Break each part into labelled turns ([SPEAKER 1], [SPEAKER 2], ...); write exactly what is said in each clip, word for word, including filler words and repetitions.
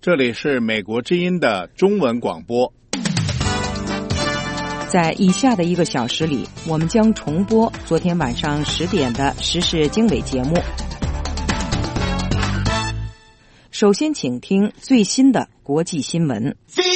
[SPEAKER 1] 这里是美国之音的中文广播。
[SPEAKER 2] 在以下的一个小时里，我们将重播昨天晚上十点的时事经纬节目。首先请听最新的国际新闻。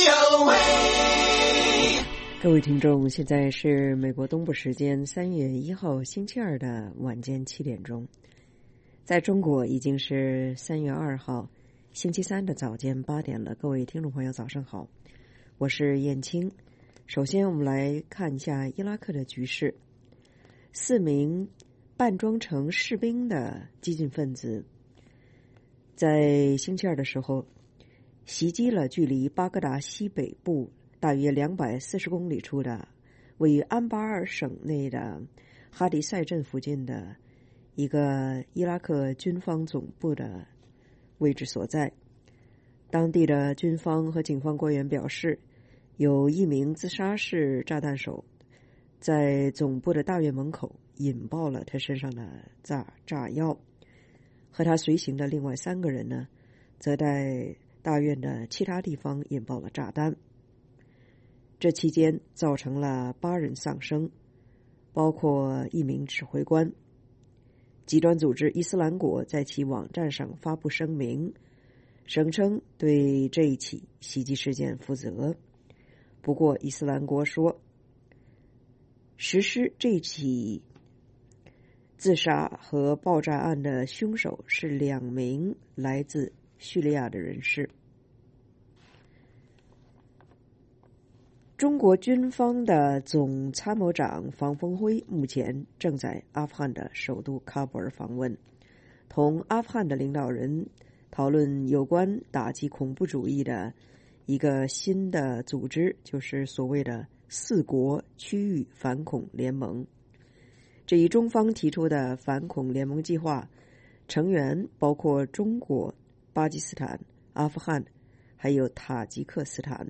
[SPEAKER 3] 各位听众，现在是美国东部时间三月一号星期二的晚间七点钟，在中国已经是三月二号星期三的早间八点了。各位听众朋友早上好，我是燕青。首先我们来看一下伊拉克的局势。四名扮装成士兵的激进分子在星期二的时候袭击了距离巴格达西北部大约两百四十公里处的位于安巴尔省内的哈迪塞镇附近的一个伊拉克军方总部的位置所在。当地的军方和警方官员表示，有一名自杀式炸弹手在总部的大院门口引爆了他身上的炸炸药，和他随行的另外三个人呢，则在大院的其他地方引爆了炸弹。这期间造成了八人丧生，包括一名指挥官。极端组织伊斯兰国在其网站上发布声明，声称对这一起袭击事件负责。不过伊斯兰国说，实施这起自杀和爆炸案的凶手是两名来自叙利亚的人士。中国军方的总参谋长房峰辉目前正在阿富汗的首都喀布尔访问，同阿富汗的领导人讨论有关打击恐怖主义的一个新的组织，就是所谓的四国区域反恐联盟。这一中方提出的反恐联盟计划成员包括中国、巴基斯坦、阿富汗还有塔吉克斯坦。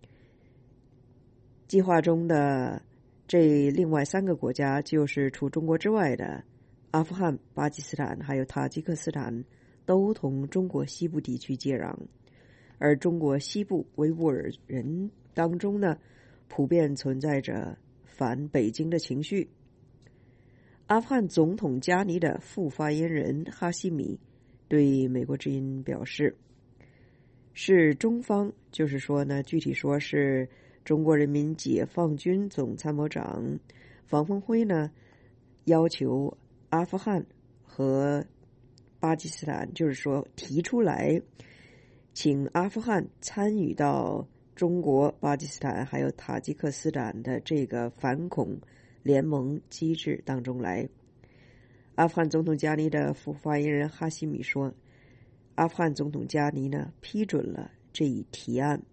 [SPEAKER 3] 计划中的这另外三个国家就是除中国之外的阿富汗、巴基斯坦还有塔吉克斯坦，都同中国西部地区接壤。而中国西部维吾尔人当中呢，普遍存在着反北京的情绪。阿富汗总统加尼的副发言人哈希米对美国之音表示，是中方，就是说呢，具体说是中国人民解放军总参谋长房峰辉呢，要求阿富汗和巴基斯坦，就是说提出来请阿富汗参与到中国、巴基斯坦还有塔吉克斯坦的这个反恐联盟机制当中来。阿富汗总统加尼的副发言人哈希米说，阿富汗总统加尼呢批准了这一提案。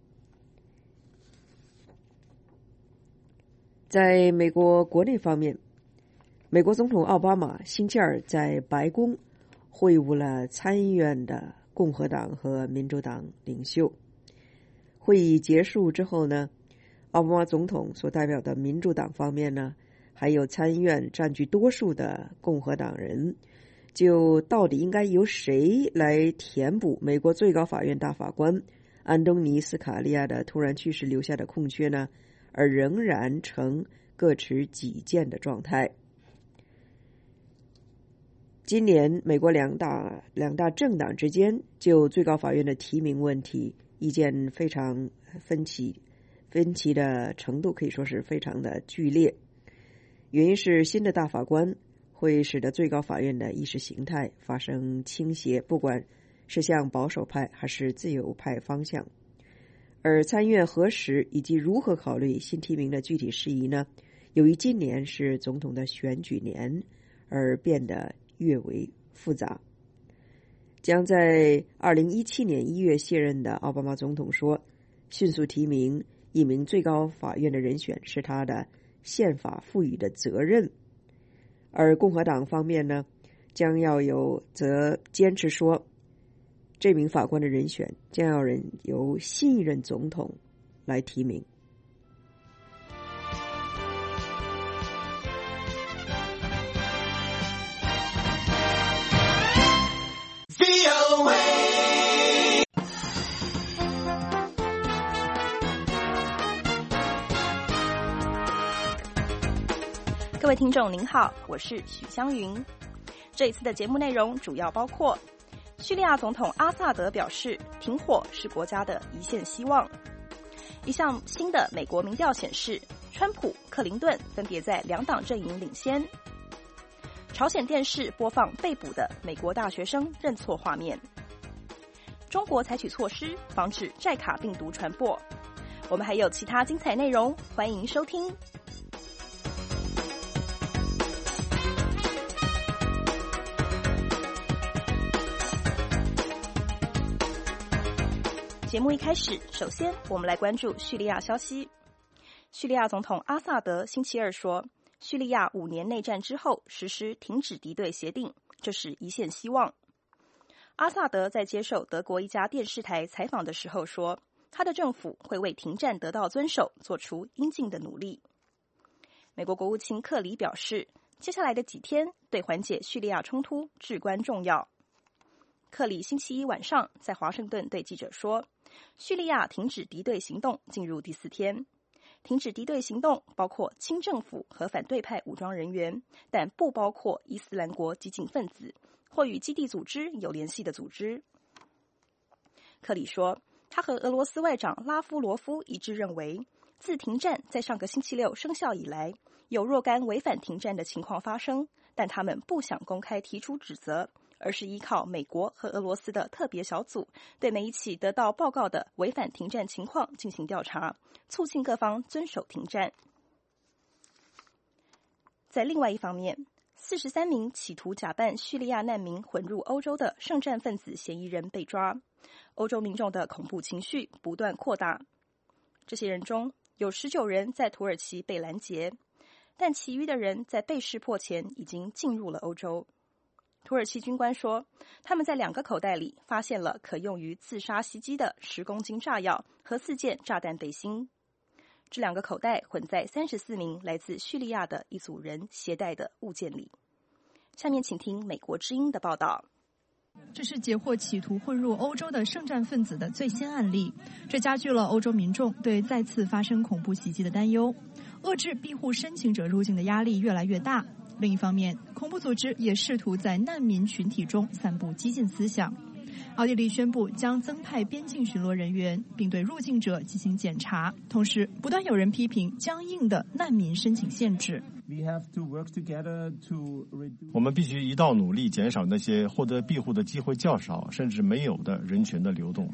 [SPEAKER 3] 在美国国内方面，美国总统奥巴马星期二在白宫会晤了参议院的共和党和民主党领袖。会议结束之后呢，奥巴马总统所代表的民主党方面呢，还有参议院占据多数的共和党人，就到底应该由谁来填补美国最高法院大法官安东尼斯卡利亚的突然去世留下的空缺呢，而仍然呈各持己见的状态。今年美国两大两大政党之间就最高法院的提名问题意见非常分歧，分歧的程度可以说是非常的剧烈。原因是新的大法官会使得最高法院的意识形态发生倾斜，不管是向保守派还是自由派方向。而参议院何时以及如何考虑新提名的具体事宜呢，由于今年是总统的选举年而变得越为复杂。将在二零一七年一月卸任的奥巴马总统说，迅速提名一名最高法院的人选是他的宪法赋予的责任。而共和党方面呢，将要有则坚持说，这名法官的人选将要人由新一任总统来提名。
[SPEAKER 4] 各位听众您好，我是许湘云。这一次的节目内容主要包括：叙利亚总统阿萨德表示，停火是国家的一线希望；一项新的美国民调显示，川普、克林顿分别在两党阵营领先；朝鲜电视播放被捕的美国大学生认错画面；中国采取措施防止寨卡病毒传播。我们还有其他精彩内容，欢迎收听。节目一开始，首先我们来关注叙利亚消息。叙利亚总统阿萨德星期二说，叙利亚五年内战之后实施停止敌对协定，这是一线希望。阿萨德在接受德国一家电视台采访的时候说，他的政府会为停战得到遵守做出应尽的努力。美国国务卿克里表示，接下来的几天对缓解叙利亚冲突至关重要。克里星期一晚上在华盛顿对记者说，叙利亚停止敌对行动进入第四天。停止敌对行动包括亲政府和反对派武装人员，但不包括伊斯兰国激进分子或与基地组织有联系的组织。克里说，他和俄罗斯外长拉夫罗夫一致认为，自停战在上个星期六生效以来，有若干违反停战的情况发生，但他们不想公开提出指责，而是依靠美国和俄罗斯的特别小组对每一起得到报告的违反停战情况进行调查，促进各方遵守停战。在另外一方面，四十三名企图假扮叙利亚难民混入欧洲的圣战分子嫌疑人被抓，欧洲民众的恐怖情绪不断扩大。这些人中有十九人在土耳其被拦截，但其余的人在被识破前已经进入了欧洲。土耳其军官说，他们在两个口袋里发现了可用于自杀袭击的十公斤炸药和四件炸弹背心。这两个口袋混在三十四名来自叙利亚的一组人携带的物件里。下面请听美国之音的报道。
[SPEAKER 5] 这是截获企图混入欧洲的圣战分子的最新案例，这加剧了欧洲民众对再次发生恐怖袭击的担忧，遏制庇护申请者入境的压力越来越大。另一方面，恐怖组织也试图在难民群体中散布激进思想。奥地利宣布将增派边境巡逻人员，并对入境者进行检查，同时不断有人批评僵硬的难民申请限制。
[SPEAKER 6] 我们必须一道努力减少那些获得庇护的机会较少甚至没有的人群的流动。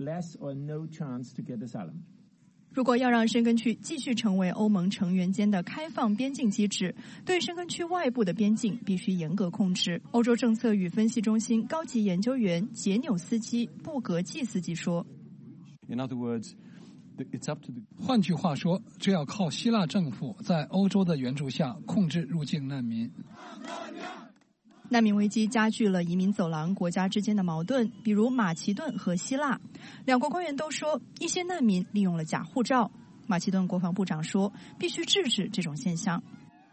[SPEAKER 5] 如果要让申根区继续成为欧盟成员间的开放边境机制，对申根区外部的边境必须严格控制。欧洲政策与分析中心高级研究员杰纽斯基·布格季斯基说，
[SPEAKER 7] In other words, it's up to the... 换句话说，这要靠希腊政府在欧洲的援助下控制入境难民。
[SPEAKER 5] 难民危机加剧了移民走廊国家之间的矛盾，比如马其顿和希腊。两国官员都说，一些难民利用了假护照。马其顿国防部长说，必须制止这种现象。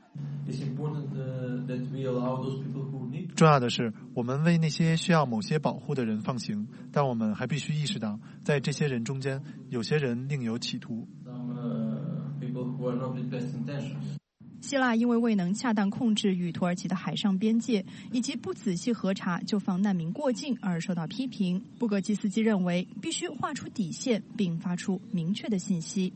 [SPEAKER 8] 重要的是，我们为那些需要某些保护的人放行，但我们还必须意识到，在这些人中间，有些人另有企图。
[SPEAKER 5] 希腊因为未能恰当控制与土耳其的海上边界，以及不仔细核查就放难民过境而受到批评。布格基斯基认为，必须画出底线，并发出明确的信息。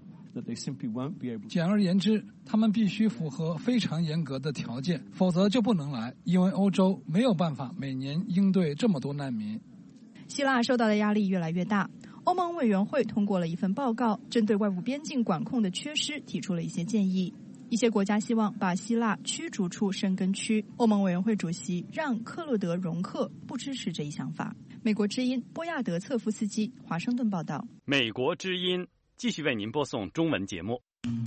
[SPEAKER 7] 简而言之，他们必须符合非常严格的条件，否则就不能来，因为欧洲没有办法每年应对这么多难民。
[SPEAKER 5] 希腊受到的压力越来越大。欧盟委员会通过了一份报告，针对外部边境管控的缺失提出了一些建议。一些国家希望把希腊驱逐出申根区。欧盟委员会主席让·克洛德·容克不支持这一想法。美国之音波亚德策夫斯基华盛顿报道。
[SPEAKER 9] 美国之音继续为您播送中文节目。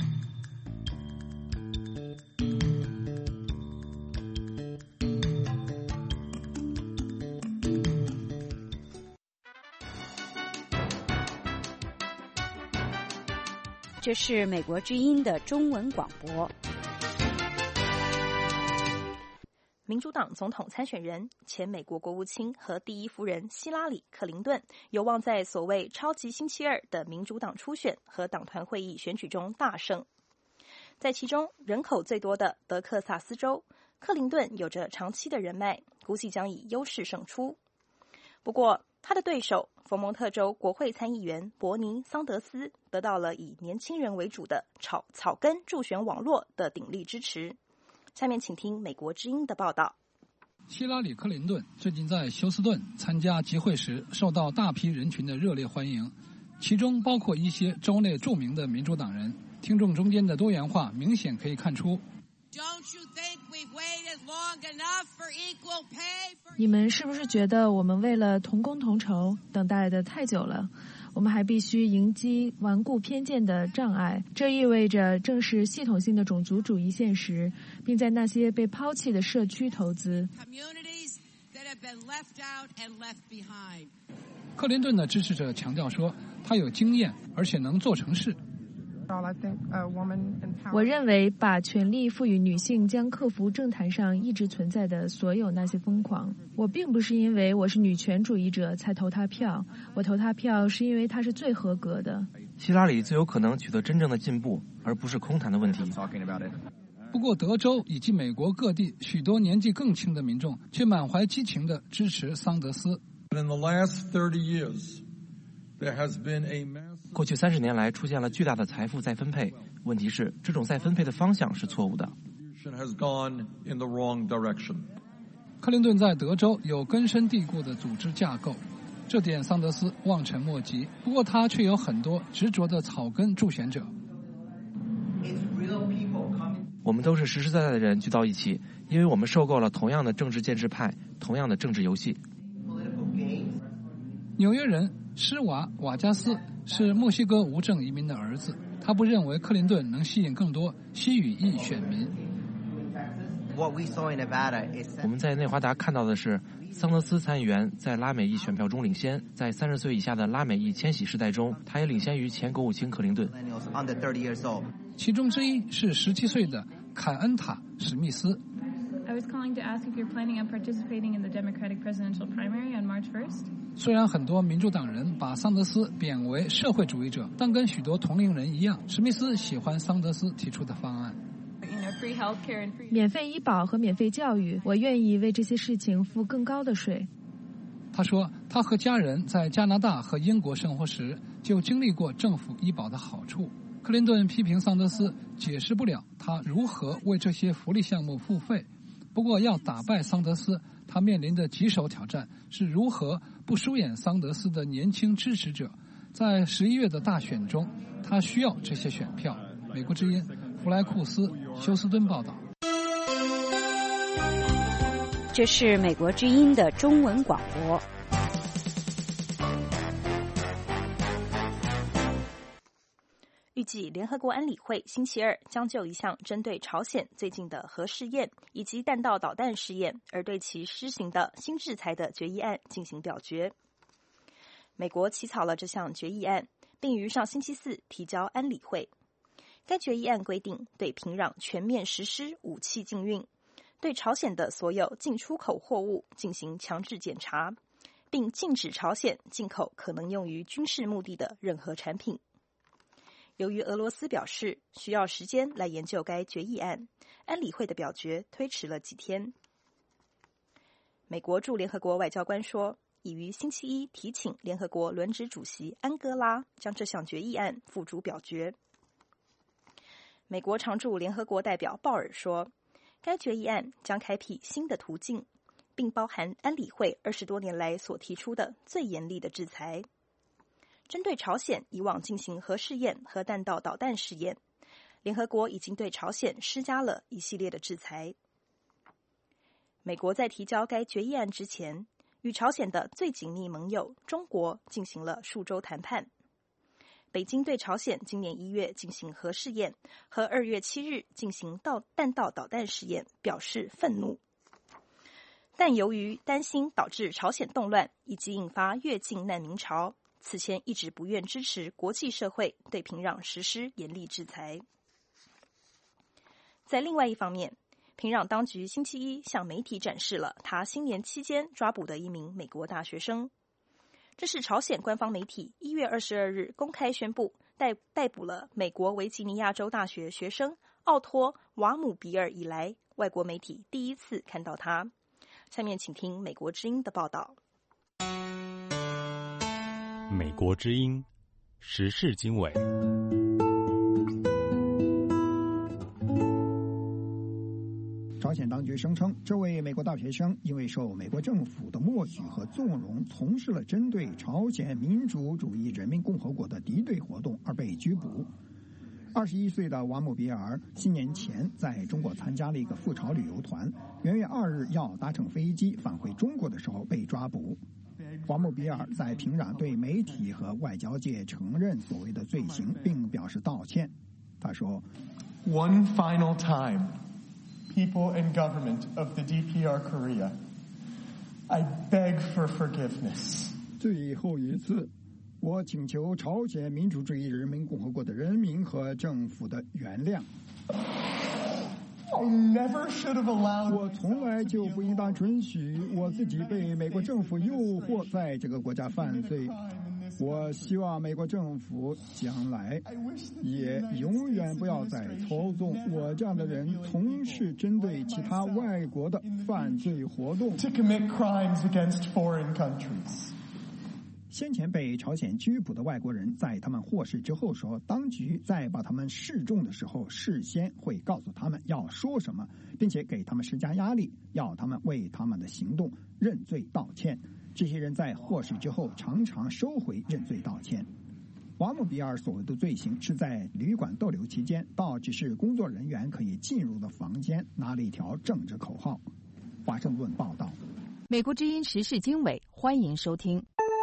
[SPEAKER 2] 这是美国之音的中文广播。
[SPEAKER 4] 民主党总统参选人、前美国国务卿和第一夫人希拉里·克林顿有望在所谓超级星期二的民主党初选和党团会议选举中大胜。 在其中人口最多的德克萨斯州，克林顿有着长期的人脉，估计将以优势胜出。不过，他的对手佛蒙特州国会参议员伯尼·桑德斯得到了以年轻人为主的草草根助选网络的鼎力支持。下面请听美国之音的报道。
[SPEAKER 7] 希拉里·克林顿最近在休斯顿参加集会时，受到大批人群的热烈欢迎，其中包括一些州内著名的民主党人。听众中间的多元化明显可以看出。
[SPEAKER 5] 你们是不是觉得我们为了同工同酬等待的太久了？我们还必须迎击顽固偏见的障碍，这意味着正视系统性的种族主义现实，并在那些被抛弃的社区投资。
[SPEAKER 7] 克林顿的支持者强调说，他有经验，而且能做成事。
[SPEAKER 5] 我认为把权力赋予女性将克服政坛上一直存在的所有那些疯狂。我并不是因为我是女权主义者才投他票，我投他票是因为他是最合格的。
[SPEAKER 10] 希拉里最有可能取得真正的进步，而不是空谈的问题。
[SPEAKER 7] 不过德州以及美国各地许多年纪更轻的民众却满怀激情地支持桑德斯。
[SPEAKER 10] 过去三十年来出现了巨大的财富再分配，问题是这种再分配的方向是错误的。
[SPEAKER 7] 克林顿在德州有根深蒂固的组织架构，这点桑德斯望尘莫及。不过他却有很多执着的草根助选者。
[SPEAKER 10] 我们都是实实在在的人聚到一起，因为我们受够了同样的政治建制派，同样的政治游戏。
[SPEAKER 7] 纽约人施瓦·瓦加斯是墨西哥无证移民的儿子，他不认为克林顿能吸引更多西语裔选民。
[SPEAKER 10] 我们在内华达看到的是，桑德斯参议员在拉美裔选票中领先，在三十岁以下的拉美裔千禧世代中，他也领先于前国务卿克林顿。
[SPEAKER 7] 其中之一是十七岁的凯恩塔·史密斯。
[SPEAKER 11] I was calling to ask if you're planning on participating in the Democratic presidential primary on March first.
[SPEAKER 7] 虽然很多民主党人把桑德斯贬为社会主义者，但跟许多同龄人一样，史密斯喜欢桑德斯提出的方案。
[SPEAKER 5] 免费医保和免费教育，我愿意为这些事情付更高的税。
[SPEAKER 7] 他说，他和家人在加拿大和英国生活时就经历过政府医保的好处。克林顿批评桑德斯解释不了他如何为这些福利项目付费。不过要打败桑德斯，他面临的棘手挑战是如何不疏远桑德斯的年轻支持者。在十一月的大选中，他需要这些选票。美国之音弗莱库斯休斯敦报道。
[SPEAKER 2] 这是美国之音的中文广播。
[SPEAKER 4] 预计联合国安理会星期二将就一项针对朝鲜最近的核试验以及弹道导弹试验而对其施行的新制裁的决议案进行表决。美国起草了这项决议案，并于上星期四提交安理会。该决议案规定对平壤全面实施武器禁运，对朝鲜的所有进出口货物进行强制检查，并禁止朝鲜进口可能用于军事目的的任何产品。由于俄罗斯表示需要时间来研究该决议案，安理会的表决推迟了几天。美国驻联合国外交官说，已于星期一提请联合国轮值主席安哥拉将这项决议案付诸表决。美国常驻联合国代表鲍尔说，该决议案将开辟新的途径，并包含安理会二十多年来所提出的最严厉的制裁。针对朝鲜以往进行核试验和弹道导弹试验，联合国已经对朝鲜施加了一系列的制裁。美国在提交该决议案之前，与朝鲜的最紧密盟友中国进行了数周谈判。北京对朝鲜今年一月进行核试验和二月七日进行到弹道导弹试验表示愤怒，但由于担心导致朝鲜动乱以及引发越境难民潮，此前一直不愿支持国际社会对平壤实施严厉制裁。在另外一方面，平壤当局星期一向媒体展示了他新年期间抓捕的一名美国大学生。这是朝鲜官方媒体一月二十二日公开宣布逮逮捕了美国维吉尼亚州大学学生奥托·瓦姆比尔以来，外国媒体第一次看到他。下面请听美国之音的报道。
[SPEAKER 9] 美国之音时事经纬。
[SPEAKER 12] 朝鲜当局声称，这位美国大学生因为受美国政府的默许和纵容，从事了针对朝鲜民主主义人民共和国的敌对活动而被拘捕。二十一岁的瓦姆比尔新年前在中国参加了一个赴朝旅游团，元月二日要搭乘飞机返回中国的时候被抓捕。瓦姆比尔在平壤对媒体和外交界承认所谓的罪行，并表示道歉。他说
[SPEAKER 8] ：“One final time, people and government of the D P R Korea, I beg for forgiveness。”
[SPEAKER 12] 最后一次，我请求朝鲜民主主义人民共和国的人民和政府的原谅。我从来就不应当准许我自己被美国政府诱惑在这个国家犯罪。我希望美国政府将来也永远不要再操纵我这样的人从事针对其他外国的犯罪活动。先前被朝鲜拘捕的外国人在他们获释之后说，当局在把他们示众的时候事先会告诉他们要说什么，并且给他们施加压力，要他们为他们的行动认罪道歉。这些人在获释之后常常收回认罪道歉。瓦姆比尔所谓的罪行是在旅馆逗留期间，到只是工作人员可以进入的房间拿了一条政治口号。华盛顿报道。
[SPEAKER 2] 美国之音时事经纬，欢迎收听。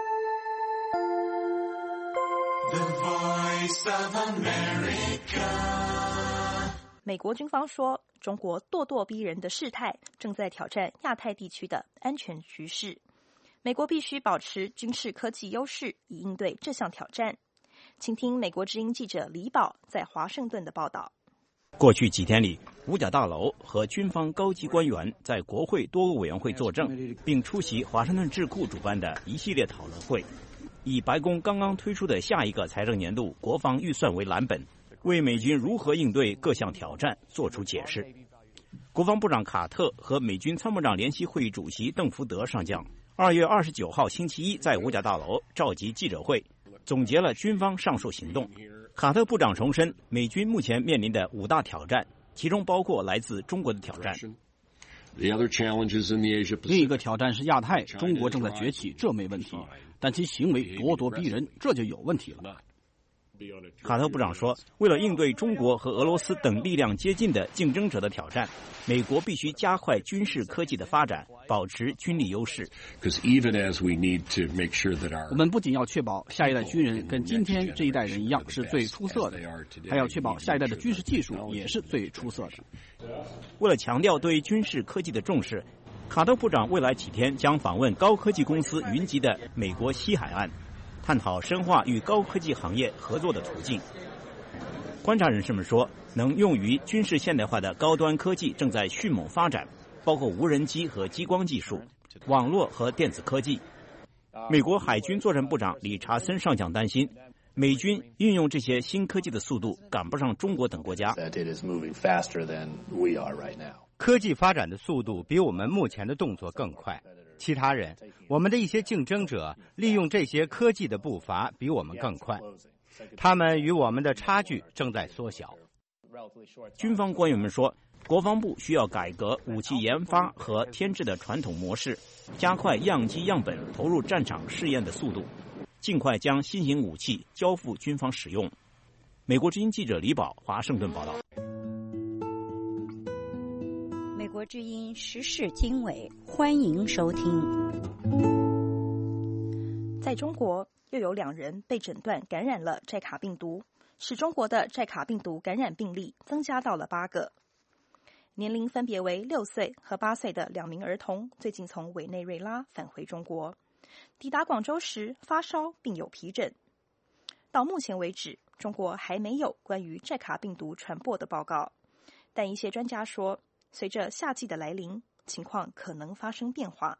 [SPEAKER 4] The Voice of America。 美国军方说，中国咄咄逼人的事态正在挑战亚太地区的安全局势。美国必须保持军事科技优势，以应对这项挑战。请听美国之音记者李宝在华盛顿的报道。
[SPEAKER 13] 过去几天里，五角大楼和军方高级官员在国会多个委员会作证，并出席华盛顿智库主办的一系列讨论会，以白宫刚刚推出的下一个财政年度国防预算为蓝本，为美军如何应对各项挑战做出解释。国防部长卡特和美军参谋长联席会议主席邓福德上将二月二十九号星期一在五角大楼召集记者会，总结了军方上述行动。卡特部长重申，美军目前面临的五大挑战，其中包括来自中国的挑战。
[SPEAKER 14] 另一个挑战是亚太，中国正在崛起，这没问题，但其行为咄咄逼人，这就有问题了。
[SPEAKER 13] 卡特部长说，为了应对中国和俄罗斯等力量接近的竞争者的挑战，美国必须加快军事科技的发展，保持军力优势。
[SPEAKER 14] 我们不仅要确保下一代军人跟今天这一代人一样是最出色的，还要确保下一代的军事技术也是最出色的。
[SPEAKER 13] 为了强调对军事科技的重视，卡特部长未来几天将访问高科技公司云集的美国西海岸，探讨深化与高科技行业合作的途径。观察人士们说，能用于军事现代化的高端科技正在迅猛发展，包括无人机和激光技术、网络和电子科技。美国海军作战部长理查森上将担心，美军运用这些新科技的速度赶不上中国等国家。
[SPEAKER 15] 科技发展的速度比我们目前的动作更快。其他人，我们的一些竞争者利用这些科技的步伐比我们更快，他们与我们的差距正在缩小。
[SPEAKER 13] 军方官员们说，国防部需要改革武器研发和添置的传统模式，加快样机样本投入战场试验的速度，尽快将新型武器交付军方使用。美国之音记者李宝，华盛顿报道。
[SPEAKER 16] 美国之音时事经纬，欢迎收听。
[SPEAKER 4] 在中国，又有两人被诊断感染了寨卡病毒，使中国的寨卡病毒感染病例增加到了八个。年龄分别为六岁和八岁的两名儿童，最近从委内瑞拉返回中国，抵达广州时发烧并有皮疹。到目前为止，中国还没有关于寨卡病毒传播的报告，但一些专家说，随着夏季的来临，情况可能发生变化。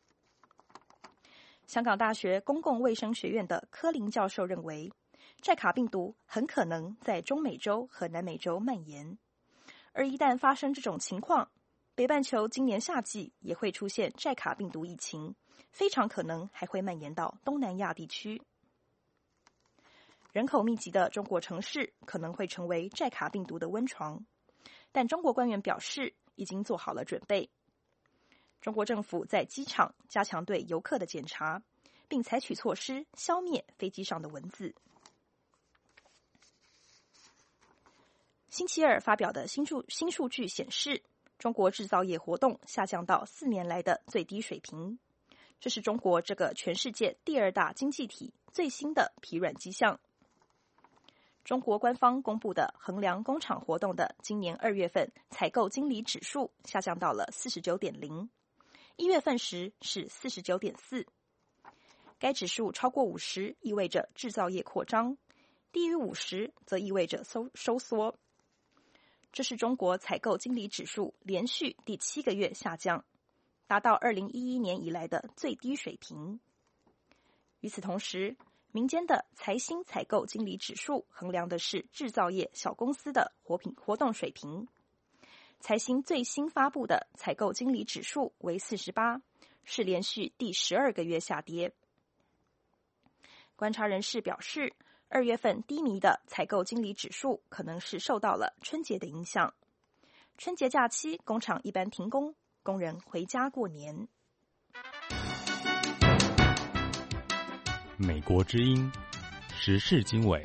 [SPEAKER 4] 香港大学公共卫生学院的柯林教授认为，寨卡病毒很可能在中美洲和南美洲蔓延。 而一旦发生这种情况，北半球今年夏季也会出现寨卡病毒疫情，非常可能还会蔓延到东南亚地区。人口密集的中国城市可能会成为寨卡病毒的温床，但中国官员表示已经做好了准备。中国政府在机场加强对游客的检查，并采取措施消灭飞机上的蚊子。星期二发表的新数新数据显示，中国制造业活动下降到四年来的最低水平，这是中国这个全世界第二大经济体最新的疲软迹象。中国官方公布的衡量工厂活动的今年二月份采购经理指数下降到了 四十九点零， 一月份时是 四十九点四。 该指数超过五十意味着制造业扩张，低于五十则意味着收收缩。这是中国采购经理指数连续第七个月下降，达到二零一一年以来的最低水平。与此同时，民间的财新采购经理指数衡量的是制造业小公司的活品活动水平。财新最新发布的采购经理指数为四十八，是连续第十二个月下跌。观察人士表示，二月份低迷的采购经理指数可能是受到了春节的影响。春节假期，工厂一般停工，工人回家过年。
[SPEAKER 17] 美国之音时事经纬。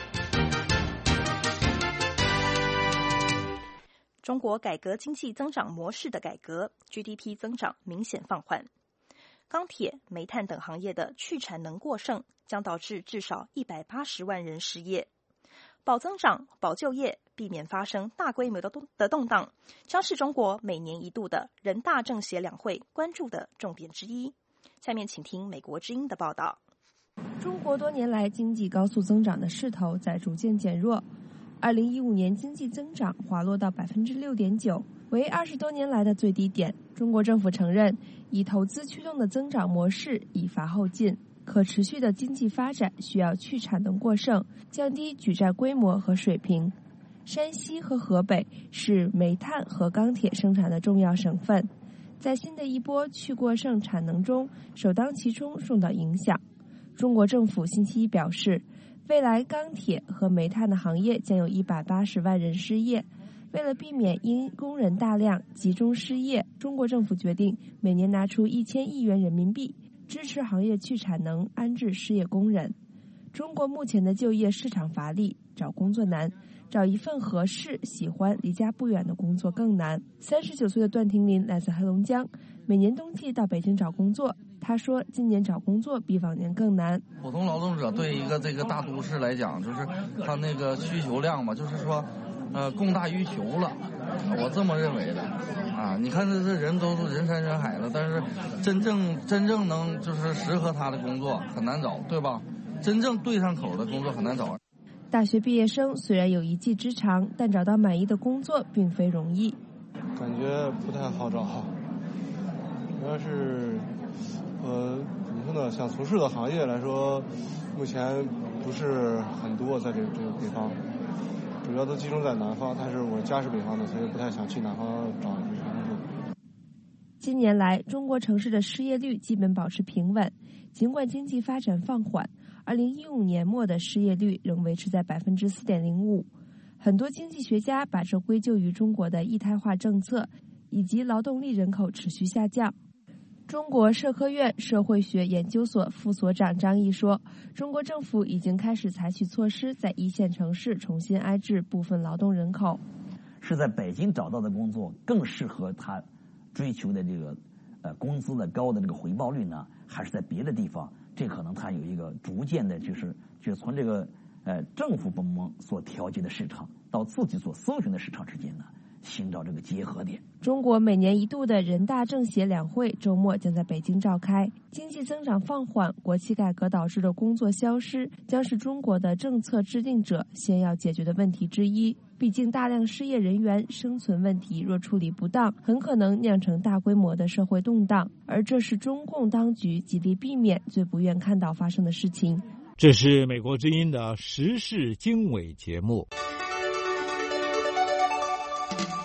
[SPEAKER 4] 中国改革经济增长模式的改革 ，G D P 增长明显放缓。钢铁、煤炭等行业的去产能过剩，将导致至少一百八十万人失业。保增长、保就业，避免发生大规模的动的动荡，将是中国每年一度的人大政协两会关注的重点之一。下面请听美国之音的报道。
[SPEAKER 18] 中国多年来经济高速增长的势头在逐渐减弱，二零一五年经济增长滑落到百分之六点九，为二十多年来的最低点。中国政府承认，以投资驱动的增长模式已乏后劲，可持续的经济发展需要去产能过剩，降低举债规模和水平。山西和河北是煤炭和钢铁生产的重要省份，在新的一波去过剩产能中，首当其冲受到影响。中国政府星期一表示，未来钢铁和煤炭的行业将有一百八十万人失业。为了避免因工人大量集中失业，中国政府决定每年拿出一千亿元人民币，支持行业去产能，安置失业工人。中国目前的就业市场乏力，找工作难，找一份合适、喜欢、离家不远的工作更难。三十九岁的段廷林来自黑龙江，每年冬季到北京找工作。他说，今年找工作比往年更难。
[SPEAKER 19] 普通劳动者对一个这个大都市来讲，就是他那个需求量嘛，就是说，呃，供大于求了，我这么认为的。啊，你看这这人都是人山人海的，但是真正真正能就是适合他的工作很难找，对吧？真正对上口的工作很难找。
[SPEAKER 18] 大学毕业生虽然有一技之长，但找到满意的工作并非容易。
[SPEAKER 8] 感觉不太好找，主要是。呃，怎么说呢？想从事的行业来说，目前不是很多，在这个这个北方，主要都集中在南方。但是我家是北方的，所以不太想去南方找工作。
[SPEAKER 18] 近年来，中国城市的失业率基本保持平稳，尽管经济发展放缓，二零一五年末的失业率仍维持在百分之四点零五。很多经济学家把这归咎于中国的一胎化政策以及劳动力人口持续下降。中国社科院社会学研究所副所长张毅说，中国政府已经开始采取措施，在一线城市重新安置部分劳动人口。
[SPEAKER 20] 是在北京找到的工作更适合他追求的这个呃工资的高的这个回报率呢，还是在别的地方？这可能它有一个逐渐的，就是就是从这个呃政府部门所调节的市场到自己所搜寻的市场之间呢，寻找这个结合点。
[SPEAKER 18] 中国每年一度的人大政协两会周末将在北京召开。经济增长放缓、国企改革导致的工作消失，将是中国的政策制定者先要解决的问题之一。毕竟大量失业人员生存问题若处理不当，很可能酿成大规模的社会动荡，而这是中共当局极力避免、最不愿看到发生的事情。
[SPEAKER 17] 这是美国之音的时事经纬节目。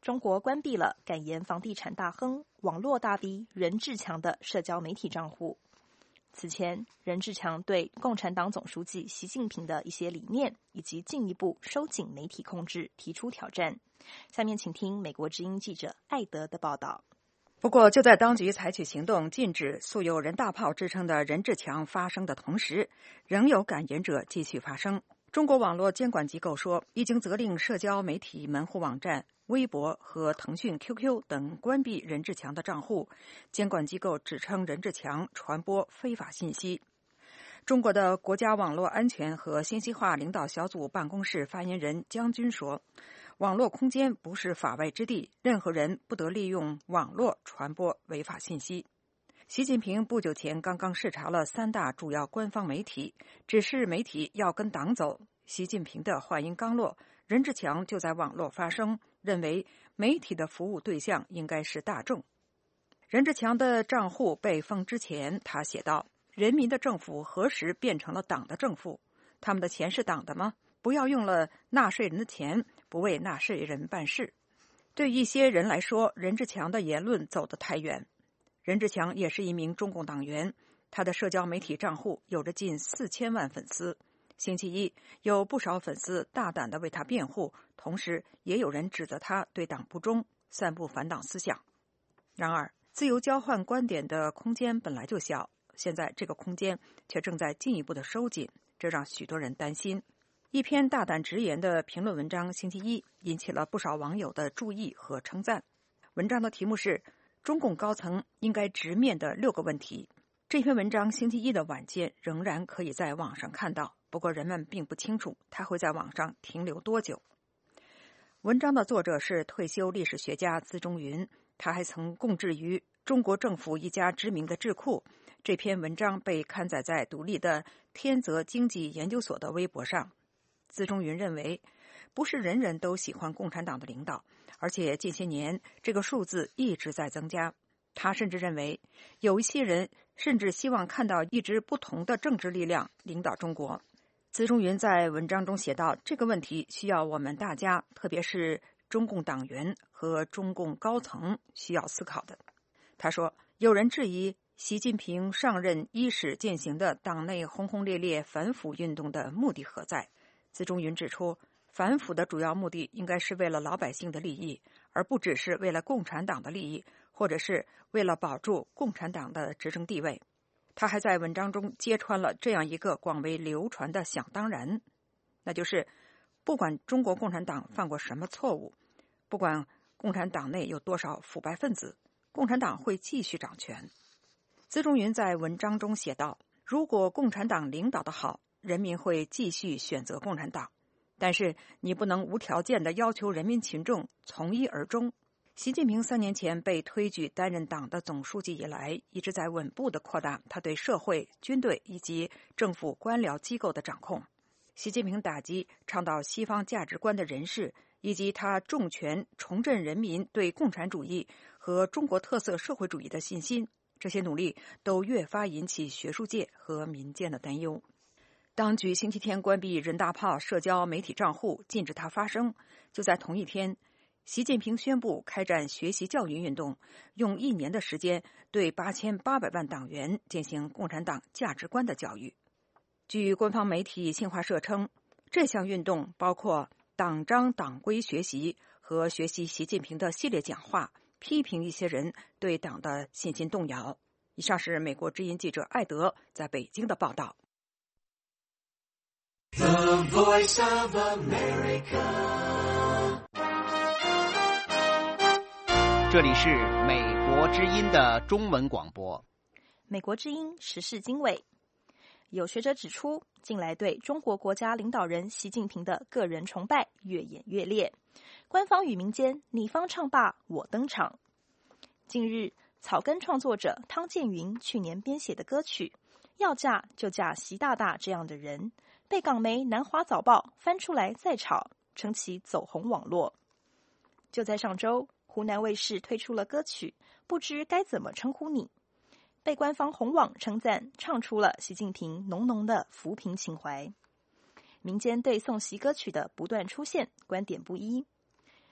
[SPEAKER 4] 中国关闭了敢言房地产大亨、网络大 V 任志强的社交媒体账户。此前，任志强对共产党总书记习近平的一些理念以及进一步收紧媒体控制提出挑战。下面请听美国之音记者艾德的报道。
[SPEAKER 2] 不过，就在当局采取行动禁止素有人大炮之称的任志强发声的同时，仍有感言者继续发声。中国网络监管机构说，已经责令社交媒体门户网站微博和腾讯 Q Q 等关闭任志强的账户。监管机构指称任志强传播非法信息。中国的国家网络安全和信息化领导小组办公室发言人江军说，网络空间不是法外之地，任何人不得利用网络传播违法信息。习近平不久前刚刚视察了三大主要官方媒体，指示媒体要跟党走。习近平的话音刚落，任志强就在网络发声，认为媒体的服务对象应该是大众。任志强的账户被封之前，他写道：人民的政府何时变成了党的政府？他们的钱是党的吗？不要用了纳税人的钱，不为纳税人办事。对一些人来说，任志强的言论走得太远。任志强也是一名中共党员，他的社交媒体账户有着近四千万粉丝。星期一，有不少粉丝大胆地为他辩护，同时也有人指责他对党不忠，散布反党思想。然而，自由交换观点的空间本来就小，现在这个空间却正在进一步的收紧，这让许多人担心。一篇大胆直言的评论文章星期一引起了不少网友的注意和称赞。文章的题目是中共高层应该直面的六个问题。这篇文章星期一的晚间仍然可以在网上看到，不过人们并不清楚它会在网上停留多久。文章的作者是退休历史学家资中云，他还曾供职于中国政府一家知名的智库。这篇文章被刊载在独立的天泽经济研究所的微博上。资中云认为，不是人人都喜欢共产党的领导，而且近些年这个数字一直在增加。他甚至认为，有一些人甚至希望看到一支不同的政治力量领导中国。资中云在文章中写道，这个问题需要我们大家，特别是中共党员和中共高层需要思考的。他说，有人质疑习近平上任伊始践行的党内轰轰烈烈反腐运动的目的何在？资中云指出，反腐的主要目的应该是为了老百姓的利益，而不只是为了共产党的利益，或者是为了保住共产党的执政地位。他还在文章中揭穿了这样一个广为流传的想当然，那就是不管中国共产党犯过什么错误，不管共产党内有多少腐败分子，共产党会继续掌权。资中云在文章中写道，如果共产党领导得好，人民会继续选择共产党，但是你不能无条件地要求人民群众从一而终。习近平三年前被推举担任党的总书记以来，一直在稳步地扩大他对社会、军队以及政府官僚机构的掌控。习近平打击倡导西方价值观的人士，以及他重拳重振人民对共产主义和中国特色社会主义的信心，这些努力都越发引起学术界和民间的担忧。当局星期天关闭任大炮社交媒体账户，禁止他发声。就在同一天，习近平宣布开展学习教育运动，用一年的时间对八千八百万党员进行共产党价值观的教育。据官方媒体新华社称，这项运动包括党章党规学习和学习习近平的系列讲话，批评一些人对党的信心动摇。以上是美国之音记者艾德在北京的报道。
[SPEAKER 21] The Voice of America。
[SPEAKER 14] 这里是美国之音的中文广播。
[SPEAKER 4] 美国之音时事经纬。有学者指出，近来对中国国家领导人习近平的个人崇拜越演越烈，官方与民间你方唱罢我登场。近日，草根创作者汤建云去年编写的歌曲《要嫁就嫁习大大》这样的人，被港媒《南华早报》翻出来再炒，称其走红网络。就在上周，湖南卫视推出了歌曲《不知该怎么称呼你》，被官方红网称赞唱出了习近平浓浓的扶贫情怀。民间对宋习歌曲的不断出现观点不一，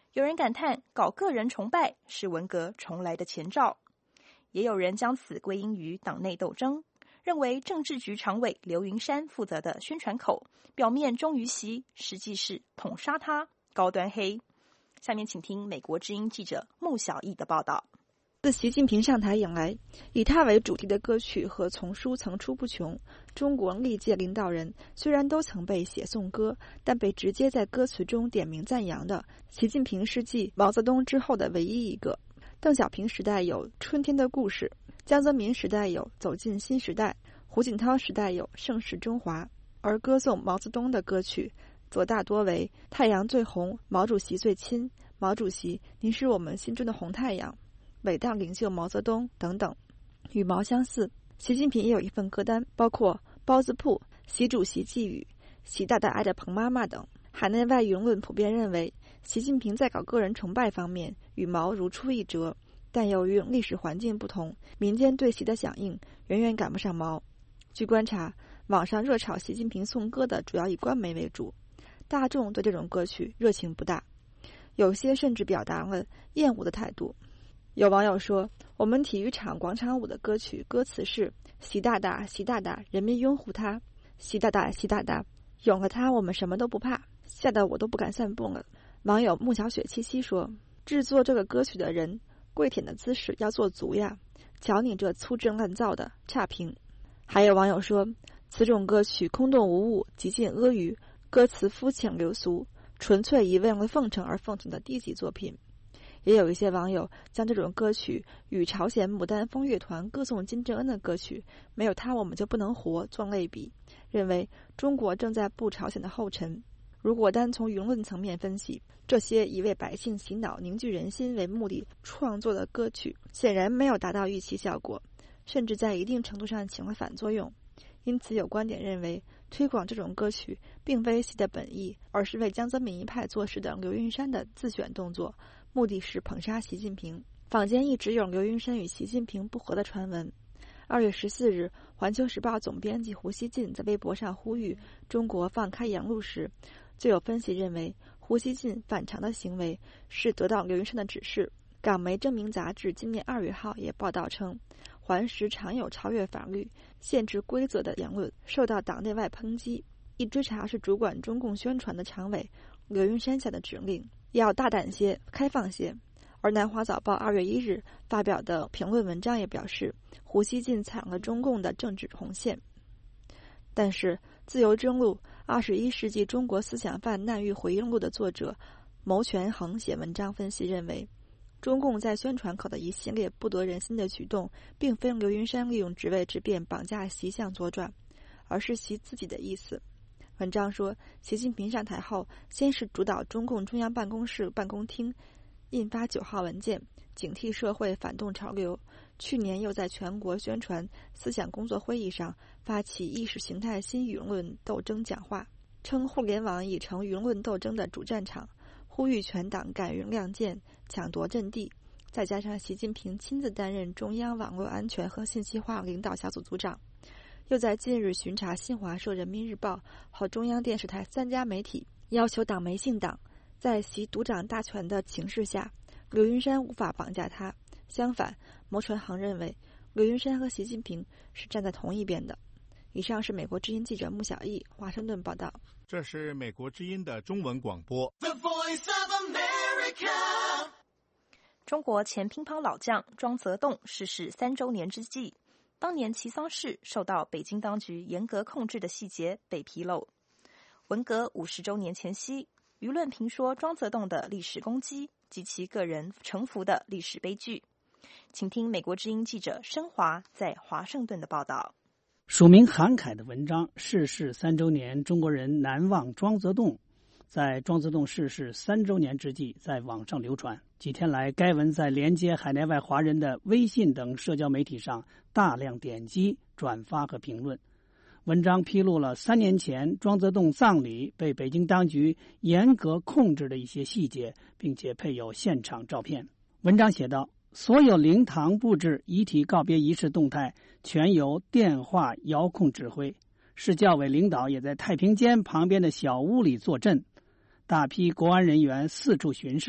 [SPEAKER 4] 有人感叹搞个人崇拜是文革重来的前兆，也有人将此归因于党内斗争，认为政治局常委刘云山负责的宣传口表面忠于习，实际是捧杀他，高端黑。下面请听美国之音记者穆小艺的报道。
[SPEAKER 1] 自习近平上台以来，以他为主题的歌曲和丛书层出不穷。中国历届领导人虽然都曾被写颂歌，但被直接在歌词中点名赞扬的，习近平是继毛泽东之后的唯一一个。邓小平时代有《春天的故事》，江泽民时代有《走进新时代》，胡锦涛时代有《盛世中华》，而歌颂毛泽东的歌曲则大多为《太阳最红》、《毛主席最亲》、《毛主席，您是我们心中的红太阳》、伟大领袖毛泽东等等。与毛相似，习近平也有一份歌单，包括包子铺、习主席寄语、习大大爱的彭妈妈等。海内外舆论普遍认为，习近平在搞个人崇拜方面与毛如出一辙，但由于历史环境不同，民间对习的响应远远赶不上毛。据观察，网上热炒习近平颂歌的主要以官媒为主，大众对这种歌曲热情不大，有些甚至表达了厌恶的态度。有网友说，我们体育场广场舞的歌曲歌词是习大大习大大，人民拥护他，习大大习大大，有了他我们什么都不怕，吓得我都不敢散步了。网友穆小雪七七说，制作这个歌曲的人跪舔的姿势要做足呀，瞧你这粗制滥造的差评。还有网友说，此种歌曲空洞无物，极尽阿谀，歌词肤浅流俗，纯粹以为了奉承而奉承的低级作品。也有一些网友将这种歌曲与朝鲜牡丹风乐团歌颂金正恩的歌曲没有他我们就不能活做类比，认为中国正在步朝鲜的后尘。如果单从舆论层面分析，这些以为百姓洗脑凝聚人心为目的创作的歌曲显然没有达到预期效果，甚至在一定程度上起了反作用。因此有观点认为，推广这种歌曲并非习的本意，而是为江泽民一派做事的刘云山的自选动作，目的是捧杀习近平。坊间一直有刘云山与习近平不和的传闻。二月十四日，环球时报总编辑胡锡进在微博上呼吁中国放开言路时，就有分析认为，胡锡进反常的行为是得到刘云山的指示。港媒《证明》杂志今年二月号也报道称，环时常有超越法律、限制规则的言论受到党内外抨击。一追查是主管中共宣传的常委刘云山下的指令，要大胆些、开放些。而南华早报二月一日发表的评论文章也表示，胡锡进踩了中共的政治红线。但是，自由之路二十一世纪中国思想犯难狱回忆录的作者牟权衡写文章分析认为，中共在宣传口的一系列不得人心的举动，并非刘云山利用职位之便绑架习向左转，而是习自己的意思。文章说，习近平上台后，先是主导中共中央办公室办公厅印发九号文件，警惕社会反动潮流。去年又在全国宣传思想工作会议上发起意识形态新舆论斗争讲话，称互联网已成舆论斗争的主战场，呼吁全党敢于亮剑，抢夺阵地。再加上习近平亲自担任中央网络安全和信息化领导小组组长，又在近日巡查新华社、人民日报和中央电视台三家媒体，要求党媒信党。在习独掌大权的情势下，刘云山无法绑架他。相反，牟权衡认为，刘云山和习近平是站在同一边的。以上是美国之音记者穆小艺华盛顿报道。
[SPEAKER 22] 这是美国之音的中文广播。The Voice
[SPEAKER 4] of America。中国前乒乓老将庄则栋逝世三周年之际，当年其丧事受到北京当局严格控制的细节被披露。文革五十周年前夕，舆论评说庄则栋的历史攻击及其个人臣服的历史悲剧。请听美国之音记者申华在华盛顿的报道。
[SPEAKER 23] 署名韩凯的文章《逝世三周年，中国人难忘庄则栋》在庄则栋逝世三周年之际在网上流传。几天来，该文在连接海内外华人的微信等社交媒体上大量点击、转发和评论。文章披露了三年前庄则栋葬礼被北京当局严格控制的一些细节，并且配有现场照片。文章写道，所有灵堂布置、遗体告别仪式动态全由电话遥控指挥，市教委领导也在太平间旁边的小屋里坐镇，大批国安人员四处巡视，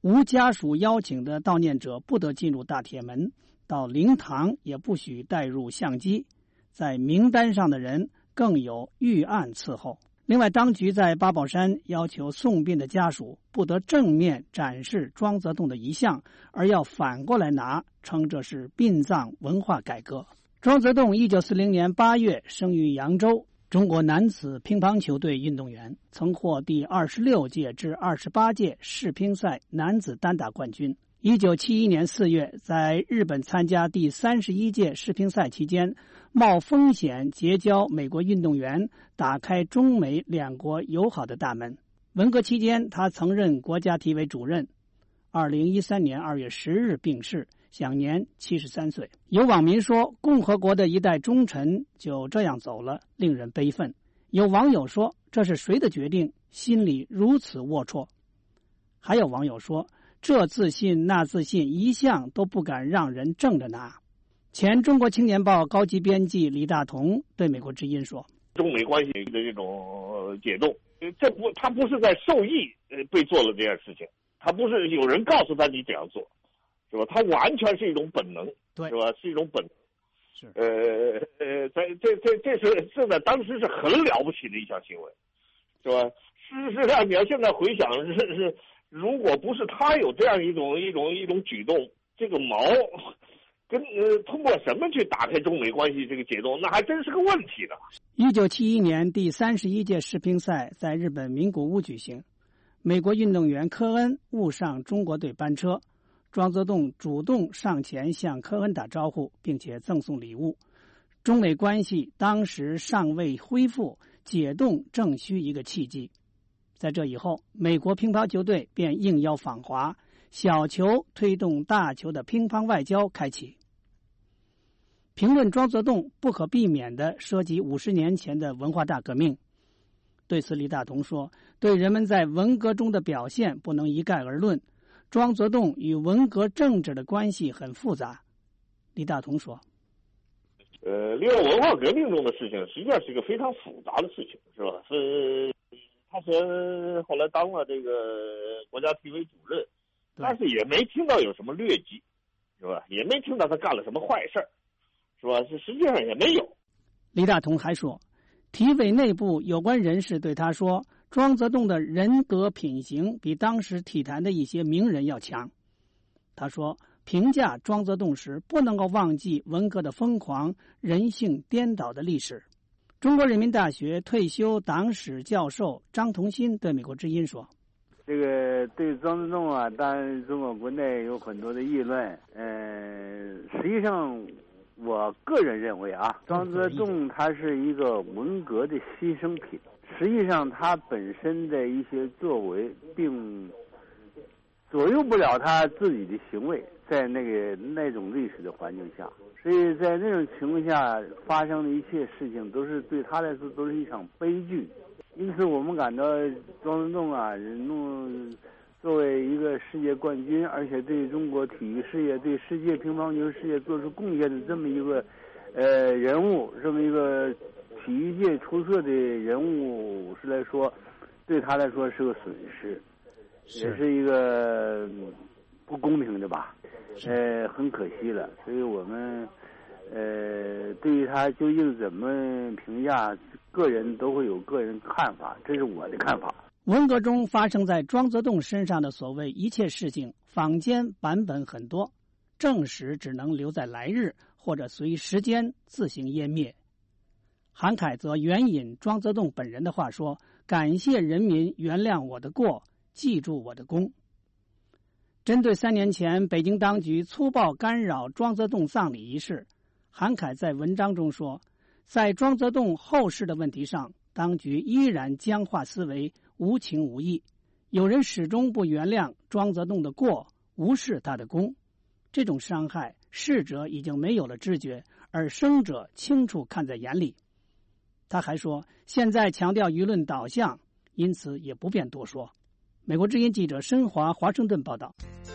[SPEAKER 23] 无家属邀请的悼念者不得进入大铁门，到灵堂也不许带入相机，在名单上的人更有预案伺候。另外，当局在八宝山要求送殡的家属不得正面展示庄则栋的遗像，而要反过来拿，称这是殡葬文化改革。庄则栋一九四零年八月生于扬州，中国男子乒乓球队运动员，曾获第二十六届至二十八届世乒赛男子单打冠军。一九七一年四月，在日本参加第三十一届世乒赛期间，冒风险结交美国运动员，打开中美两国友好的大门。文革期间，他曾任国家体委主任。二零一三年二月十日病逝，享年七十三岁。有网民说，共和国的一代忠臣就这样走了，令人悲愤。有网友说，这是谁的决定，心里如此龌龊。还有网友说，这自信那自信，一向都不敢让人正着拿。前中国青年报高级编辑李大同对美国之音说，
[SPEAKER 3] 中美关系的这种解冻，这不他不是在受意呃被做了这件事情，他不是有人告诉他你这样做，是吧？他完全是一种本能，
[SPEAKER 23] 对，
[SPEAKER 3] 是吧？是一种本能。
[SPEAKER 23] 是
[SPEAKER 3] 呃呃，在这这这是这在当时是很了不起的一项行为，是吧？事实上，你要现在回想，是是，如果不是他有这样一种一种一种举动，这个毛跟呃通过什么去打开中美关系这个解冻，那还真是个问题呢。
[SPEAKER 23] 一九七一年第三十一届世乒赛在日本名古屋举行，美国运动员科恩误上中国队班车，庄则栋主动上前向科恩打招呼，并且赠送礼物。中美关系当时尚未恢复，解冻正需一个契机。在这以后，美国乒乓球队便应邀访华，小球推动大球的乒乓外交开启。评论庄则栋不可避免地涉及五十年前的文化大革命。对此，李大同说，对人们在文革中的表现不能一概而论，庄则栋与文革政治的关系很复杂。李大同说，
[SPEAKER 3] 呃，利用文化革命中的事情实际上是一个非常复杂的事情，是吧？是他虽然后来当了这个国家体委主任，但是也没听到有什么劣迹，是吧？也没听到他干了什么坏事儿，是吧？是实际上也没有。
[SPEAKER 23] 李大同还说，体委内部有关人士对他说，庄则栋的人格品行比当时体坛的一些名人要强。他说，评价庄则栋时不能够忘记文革的疯狂、人性颠倒的历史。中国人民大学退休党史教授张同新对美国之音说，
[SPEAKER 6] 这个对庄则栋啊，当然中国国内有很多的议论，呃，实际上我个人认为啊，庄则栋他是一个文革的牺牲品，实际上他本身的一些作为并左右不了他自己的行为，在那个那种历史的环境下，所以在那种情况下发生的一切事情都是对他来说都是一场悲剧。因此我们感到庄则栋啊，弄作为一个世界冠军，而且对中国体育事业、对世界乒乓球事业做出贡献的这么一个呃人物，这么一个体育界出色的人物是来说，对他来说是个损失，也是一个不公平的吧，呃，很可惜了。所以我们呃对于他究竟怎么评价，个人都会有个人看法，这是我的看法。
[SPEAKER 23] 文革中发生在庄则栋身上的所谓一切事情，坊间版本很多，正史只能留在来日，或者随时间自行湮灭。韩凯则援引庄则栋本人的话说，感谢人民原谅我的过，记住我的功。针对三年前北京当局粗暴干扰庄则栋葬礼仪式，韩凯在文章中说，在庄则栋后事的问题上，当局依然僵化思维，无情无义。有人始终不原谅庄则栋的过，无视他的功。这种伤害，逝者已经没有了知觉，而生者清楚看在眼里。他还说，现在强调舆论导向，因此也不便多说。美国之音记者申华华盛顿报道。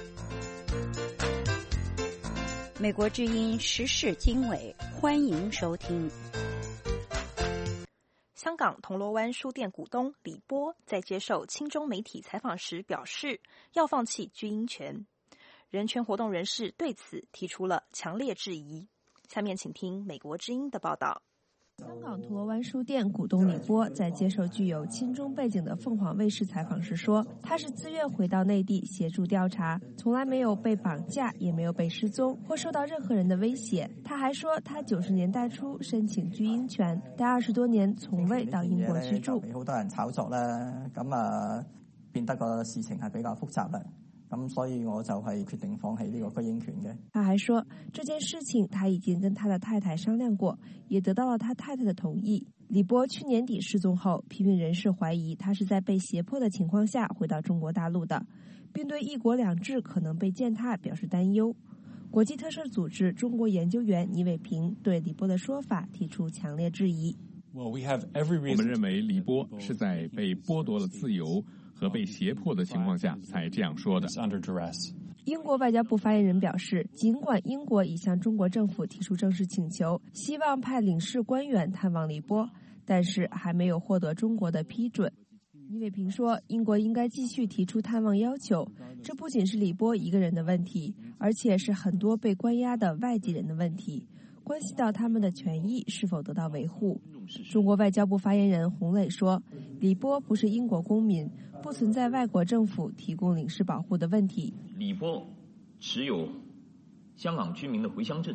[SPEAKER 16] 美国之音时事经纬，欢迎收听。
[SPEAKER 4] 香港铜锣湾书店股东李波在接受亲中媒体采访时表示，要放弃居英权。人权活动人士对此提出了强烈质疑。下面请听美国之音的报道。
[SPEAKER 18] 香港铜锣湾书店股东李波在接受具有亲中背景的凤凰卫视采访时说，他是自愿回到内地协助调查，从来没有被绑架，也没有被失踪或受到任何人的威胁。他还说，他九十年代初申請居英權，但二十多年從未到英國居住。
[SPEAKER 5] 好多人炒作啦，咁啊變得個事情係比較複雜啦。咁所以我就係決定放棄呢個居英權嘅。
[SPEAKER 18] 他還說，這件事情他已經跟他的太太商量過，也得到了他太太的同意。李波去年底失蹤後，批評人士懷疑他是在被脅迫的情況下回到中國大陸的，並對一國兩制可能被踐踏表示擔憂。國際特赦組織中國研究員倪偉平對李波的說法提出強烈質疑。
[SPEAKER 10] 我們認為李波是在被剝奪了自由和被脅迫的情況下才這樣說的。
[SPEAKER 18] 英國外交部發言人表示，儘管英國已向中國政府提出正式請求，希望派領事官員探望李波，但是還沒有獲得中國的批准。倪偉平說，英國應該繼續提出探望要求，這不僅是李波一個人的問題，而且是很多被關押的外籍人的問題，關係到他們的權益是否得到維護。中國外交部發言人洪磊說，李波不是英國公民，不存在外國政府提供領事保護的問題。
[SPEAKER 11] 李波持有香港居民的回鄉證，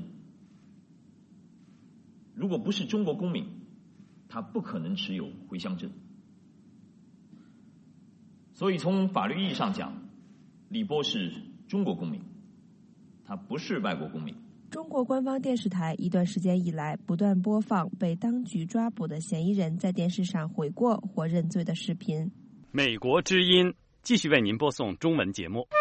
[SPEAKER 11] 如果不是中國公民，他不可能持有回鄉證。所以從法律意義上講，李波是中國公民，他不是外國公民。
[SPEAKER 18] 中國官方電視台一段時間以來不斷播放被當局抓捕的嫌疑人在電視上悔過或認罪的視頻。
[SPEAKER 9] 美國之音繼續為您播送中文節目。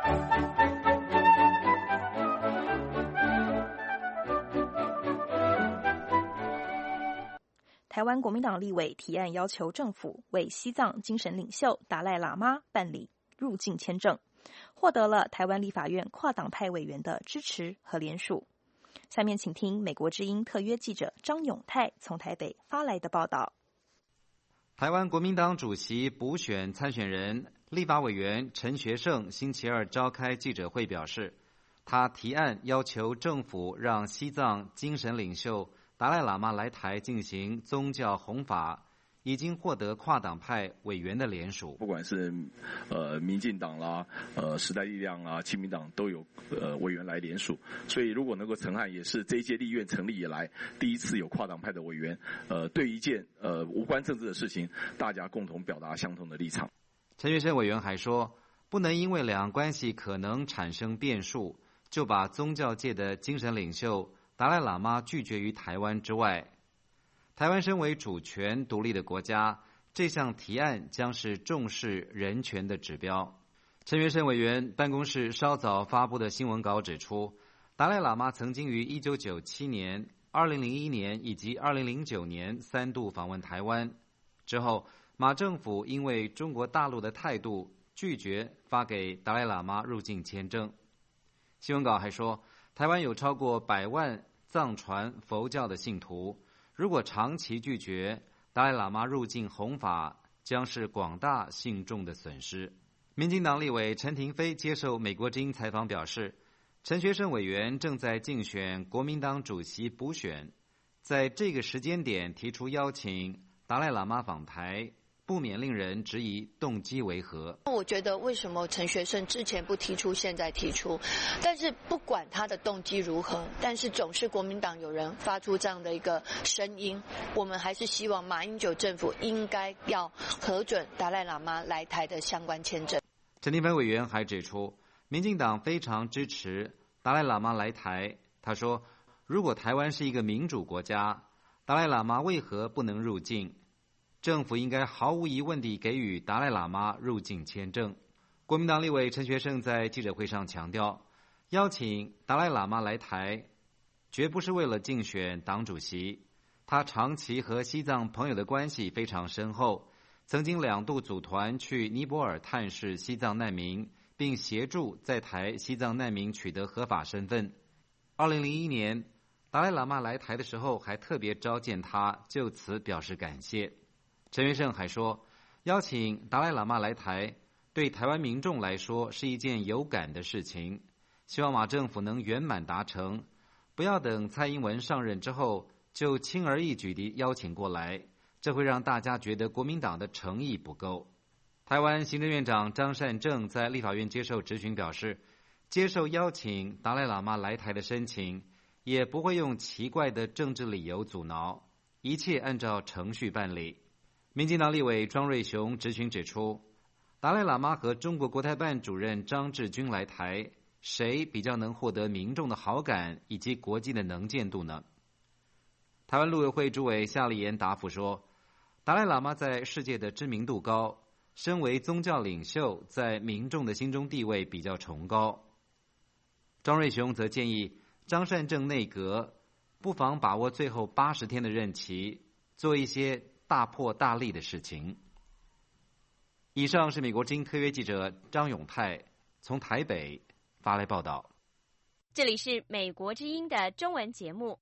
[SPEAKER 4] 台灣國民黨立委提案要求政府為西藏精神領袖達賴喇嘛辦理入境簽證，獲得了台灣立法院跨黨派委員的支持和聯署。下面請聽美國之音特約記者張永泰從台北發來的報道。
[SPEAKER 24] 台灣國民黨主席補選參選人立法委員陳學聖星期二召開記者會表示，他提案要求政府讓西藏精神領袖達賴喇嘛來台進行宗教弘法，已經獲得跨黨派委員的聯署。
[SPEAKER 25] 不管是呃民進黨啦、呃時代力量啦、親民黨都有呃委員來聯署，所以如果能夠成案，也是這一屆立院成立以來第一次有跨黨派的委員，呃對一件呃無關政治的事情，大家共同表達相同的立場。
[SPEAKER 24] 陳學聖委員還說，不能因為兩岸關係可能產生變數，就把宗教界的精神領袖達賴喇嘛拒絕於台灣之外。台灣身為主權獨立的國家，這項提案將是重視人權的指標。陳學聖委員辦公室稍早發布的新聞稿指出，達賴喇嘛曾經於一九九七年、二零零一年以及二零零九年三度訪問台灣，之後馬政府因為中國大陸的態度，拒絕發給達賴喇嘛入境簽證。新聞稿還說，台灣有超過百萬藏傳佛教的信徒，如果長期拒絕達賴喇嘛入境弘法，將是廣大信眾的損失。民進黨立委陳亭妃接受美國之音採訪表示，陳學聖委員正在競選國民黨主席補選，在這個時間點提出邀請達賴喇嘛訪台，不免令人質疑動機為何。
[SPEAKER 26] 我覺得為什麼陳學聖之前不提出，現在提出？但是不管他的動機如何，但是總是國民黨有人發出這樣的一個聲音，我們還是希望馬英九政府應該要核准達賴喇嘛來台的相關簽證。
[SPEAKER 24] 陳亭妃委員還指出，民進黨非常支持達賴喇嘛來台。他說，如果台灣是一個民主國家，達賴喇嘛為何不能入境？政府應該毫無疑問地給予達賴喇嘛入境簽證。國民黨立委陳學聖在記者會上強調，邀請達賴喇嘛來台，絕不是為了競選黨主席。他長期和西藏朋友的關係非常深厚，曾經兩度組團去尼泊爾探視西藏難民，並協助在台西藏難民取得合法身份。二零零一年，達达赖喇嘛来台的时候还特别召见他，就此表示感谢。陈元胜还说，邀请达赖喇嘛来台对台湾民众来说是一件有感的事情，希望马政府能圆满达成，不要等蔡英文上任之后就轻而易举地邀请过来，这会让大家觉得国民党的诚意不够。台湾行政院长张善政在立法院接受质询表示，接受邀请达赖喇嘛来台的申请，也不会用奇怪的政治理由阻挠，一切按照程序办理。民进党立委庄瑞雄质询指出，达赖喇嘛和中国国台办主任张志军来台，谁比较能获得民众的好感以及国际的能见度呢？台湾陆委会主委夏立言答复说，达赖喇嘛在世界的知名度高，身为宗教领袖，在民众的心中地位比较崇高。庄瑞雄则建议张善政内阁不妨把握最后八十天的任期，做一些大破大立的事情。以上是美国之音特约记者张永泰从台北发来报道。
[SPEAKER 7] 这里是美国之音的中文节目。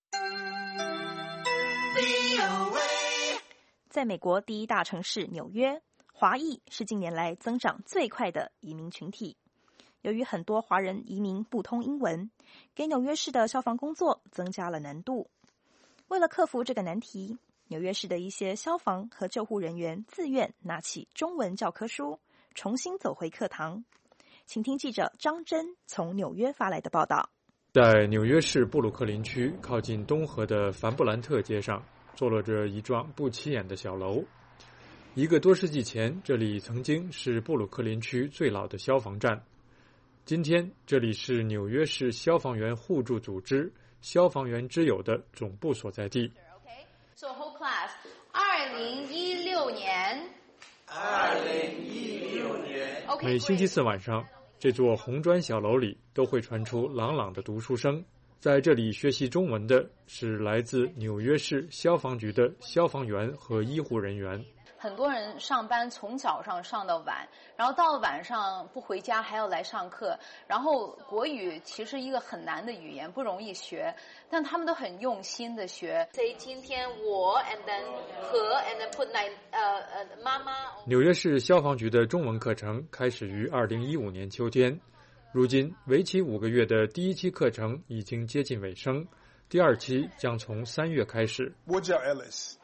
[SPEAKER 4] 在美国第一大城市纽约，华裔是近年来增长最快的移民群体。由于很多华人移民不通英文，给纽约市的消防工作增加了难度。为了克服这个难题，纽约市的一些消防和救护人员自愿拿起中文教科书，重新走回课堂。请听记者张真从纽约发来的报道。
[SPEAKER 8] 在纽约市布鲁克林区靠近东河的凡布兰特街上，坐落着一幢不起眼的小楼。一个多世纪前，这里曾经是布鲁克林区最老的消防站。今天，这里是纽约市消防员互助组织消防员之友的总部所在地。
[SPEAKER 12] So whole class， 二零一六年，
[SPEAKER 21] 二零一六年。
[SPEAKER 8] 每星期四晚上，这座红砖小楼里都会传出朗朗的读书声。在这里学习中文的是来自纽约市消防局的消防员和医护人员。
[SPEAKER 12] 很多人上班从早上上到晚，然后到了晚上不回家还要来上课。然后国语其实一个很难的语言，不容易学，但他们都很用心的学。所以今天我 and then 和 and then put my 呃呃妈妈。
[SPEAKER 8] 纽约市消防局的中文课程开始于二零一五年秋天，如今为期五个月的第一期课程已经接近尾声，第二期将从三月开始。
[SPEAKER 13] 我叫 Ellis。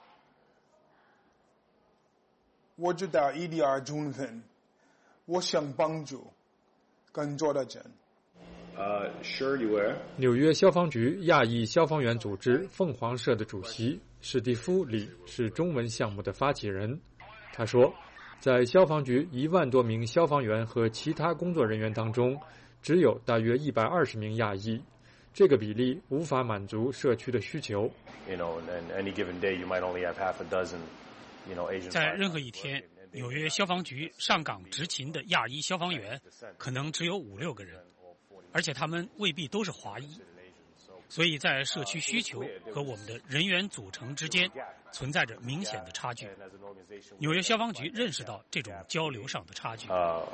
[SPEAKER 13] 我知道 E D R 中文，我想帮助更多的人。
[SPEAKER 15] Uh, sure you were.
[SPEAKER 8] 纽约消防局亚裔消防员组织凤凰社的主席史蒂夫·李是中文项目的发起人。他说，在消防局一万多名消防员和其他工作人员当中，只有大约一百二十名亚裔，这个比例无法满足社区的需求。
[SPEAKER 15] You know, and any given day you might only have half a dozen.
[SPEAKER 17] 在任何一天，纽约消防局上岗执勤的亚裔消防员可能只有五六个人，而且他们未必都是华裔，所以在社区需求和我们的人员组成之间存在着明显的差距。纽约消防局认识到这种交流上的差距。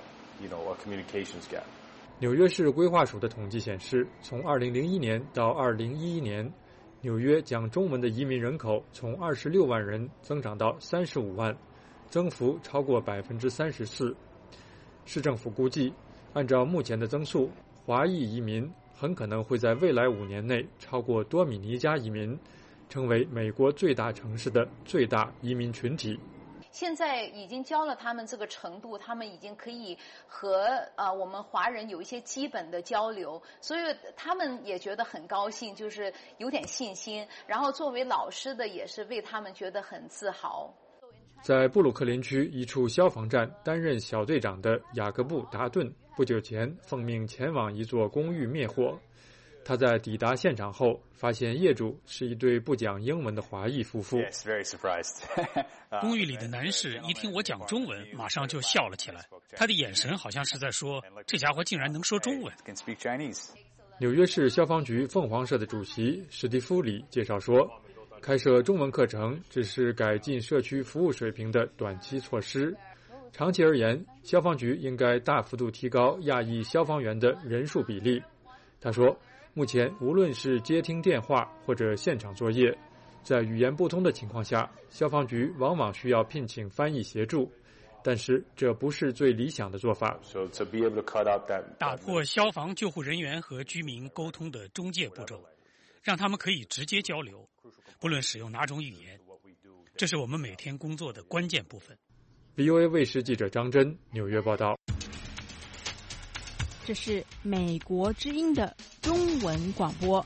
[SPEAKER 8] 纽约市规划署的统计显示，从二零零一年到二零一一年，纽约讲中文的移民人口从二十六万人增长到三十五万，增幅超过百分之三十四。市政府估计，按照目前的增速，华裔移民很可能会在未来五年内超过多米尼加移民，成为美国最大城市的最大移民群体。
[SPEAKER 12] 现在已经教了他们这个程度，他们已经可以和呃我们华人有一些基本的交流，所以他们也觉得很高兴，就是有点信心。然后作为老师的也是为他们觉得很自豪。
[SPEAKER 8] 在布鲁克林区一处消防站担任小队长的雅各布·达顿，不久前奉命前往一座公寓灭火。他在抵达现场后，发现业主是一对不讲英文的华裔夫妇。
[SPEAKER 17] 公寓里的男士一听我讲中文，马上就笑了起来。他的眼神好像是在说：“这家伙竟然能说中文。”
[SPEAKER 8] 纽约市消防局凤凰社的主席史蒂夫·里介绍说，开设中文课程只是改进社区服务水平的短期措施。长期而言，消防局应该大幅度提高亚裔消防员的人数比例。他说， 目前无论是接听电话或者现场作业，在语言不通的情况下，消防局往往需要聘请翻译协助，但是这不是最理想的做法。
[SPEAKER 17] 打破消防救护人员和居民沟通的中介步骤，让他们可以直接交流，不论使用哪种语言，这是我们每天工作的关键部分。
[SPEAKER 8] V O A 卫视记者张真纽约报道。
[SPEAKER 1] 这是美国之音的中文广播。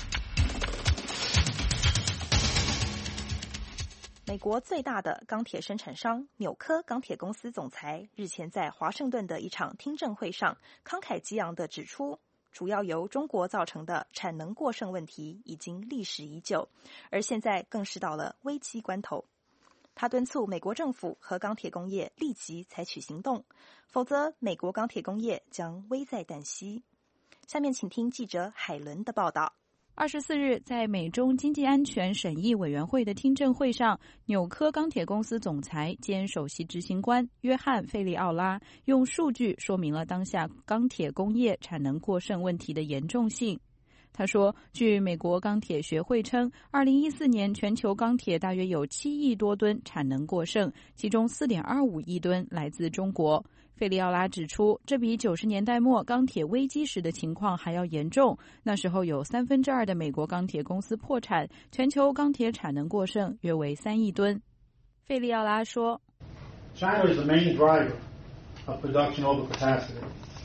[SPEAKER 4] 美国最大的钢铁生产商纽科钢铁公司总裁日前在华盛顿的一场听证会上慷慨激昂地指出，主要由中国造成的产能过剩问题已经历史已久，而现在更是到了危机关头。他敦促美国政府和钢铁工业立即采取行动，否则美国钢铁工业将危在旦夕。下面请听记者海伦的报道。
[SPEAKER 1] 二十四日，在美中经济安全审议委员会的听证会上，纽科钢铁公司总裁兼首席执行官约翰·费利奥拉用数据说明了当下钢铁工业产能过剩问题的严重性。他说，据美国钢铁学会称，二零一四年全球钢铁大约有七亿多吨产能过剩，其中 四点二五亿吨来自中国。费利奥拉指出，这比九十年代末钢铁危机时的情况还要严重，那时候有三分之二的美国钢铁公司破产，全球钢铁产能过剩约为三亿吨。费利奥拉说，
[SPEAKER 2] China is the main driver of production overcapacity.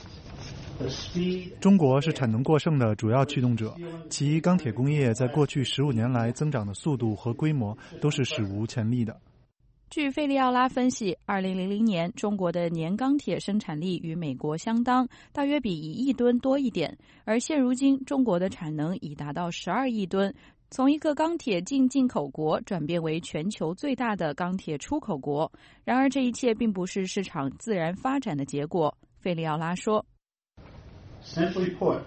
[SPEAKER 14] 中国是产能过剩的主要驱动者，其钢铁工业在过去十五年来增长的速度和规模都是史无前例的。
[SPEAKER 1] 据费利奥拉分析，二零零零年中国的年钢铁生产力与美国相当，大约比一亿吨多一点，而现如今中国的产能已达到十二亿吨，从一个钢铁净进口国转变为全球最大的钢铁出口国。然而这一切并不是市场自然发展的结果。费利奥拉说，
[SPEAKER 2] Simply put,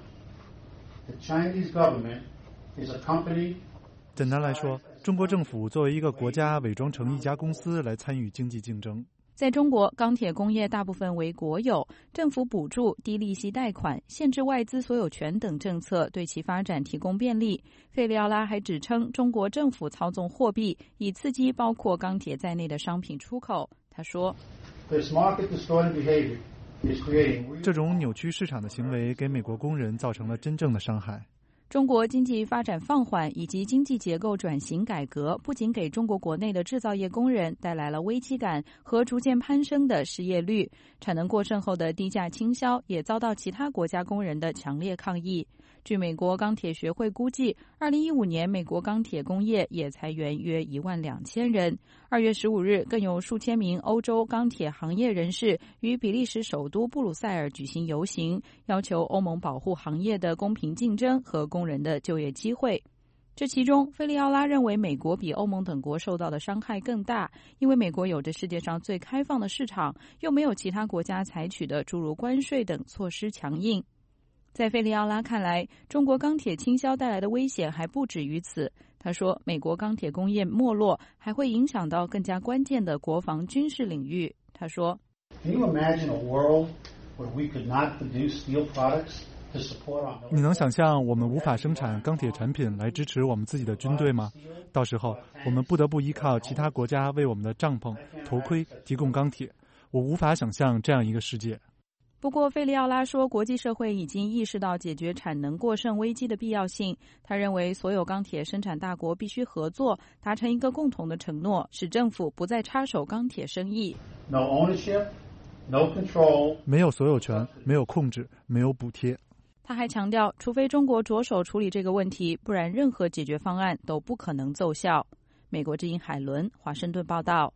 [SPEAKER 2] the Chinese government is a company.
[SPEAKER 14] 简单来说，中国政府作为一个国家，伪装成一家公司来参与经济竞争。
[SPEAKER 1] 在中国，钢铁工业大部分为国有，政府补助、低利息贷款、限制外资所有权等政策对其发展提供便利。费利奥拉还指称，中国政府操纵货币，以刺激包括钢铁在内的商品出口。他说，
[SPEAKER 2] This market distorted behavior.
[SPEAKER 14] 这种扭曲市场的行为给美国工人造成了真正的伤害。
[SPEAKER 1] 中国经济发展放缓以及经济结构转型改革，不仅给中国国内的制造业工人带来了危机感和逐渐攀升的失业率，产能过剩后的低价倾销也遭到其他国家工人的强烈抗议。据美国钢铁学会估计，二零一五年美国钢铁工业也裁员约一万两千人。二月十五日，更有数千名欧洲钢铁行业人士于比利时首都布鲁塞尔举行游行，要求欧盟保护行业的公平竞争和工人的就业机会。这其中，费利奥拉认为美国比欧盟等国受到的伤害更大，因为美国有着世界上最开放的市场，又没有其他国家采取的诸如关税等措施强硬。在费利奥拉看来，中国钢铁倾销带来的危险还不止于此。他说，美国钢铁工业没落还会影响到更加关键的国防军事领域。他说，
[SPEAKER 2] Can you imagine a world where we could not produce steel products to support our military?
[SPEAKER 14] 你能想象我们无法生产钢铁产品来支持我们自己的军队吗？到时候我们不得不依靠其他国家为我们的帐篷、头盔提供钢铁。我无法想象这样一个世界。
[SPEAKER 1] 不过，费利奥拉说，国际社会已经意识到解决产能过剩危机的必要性。他认为，所有钢铁生产大国必须合作，达成一个共同的承诺，使政府不再插手钢铁生意。
[SPEAKER 2] No ownership, no control.
[SPEAKER 14] 没有所有权，没有控制，没有补贴。
[SPEAKER 1] 他还强调，除非中国着手处理这个问题，不然任何解决方案都不可能奏效。美国之音海伦，华盛顿报道。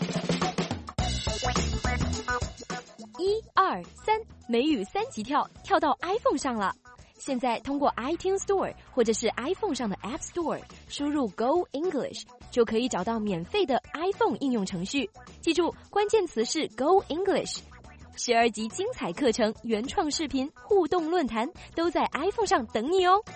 [SPEAKER 7] 一二三，美语三级跳，跳到 iPhone 上了。现在通过 iTunes Store 或者是 iPhone 上的 App Store 输入 Go English， 就可以找到免费的 iPhone 应用程序。记住，关键词是 Go English。十二集精彩课程、原创视频、互动论坛都在 iPhone 上等你哦。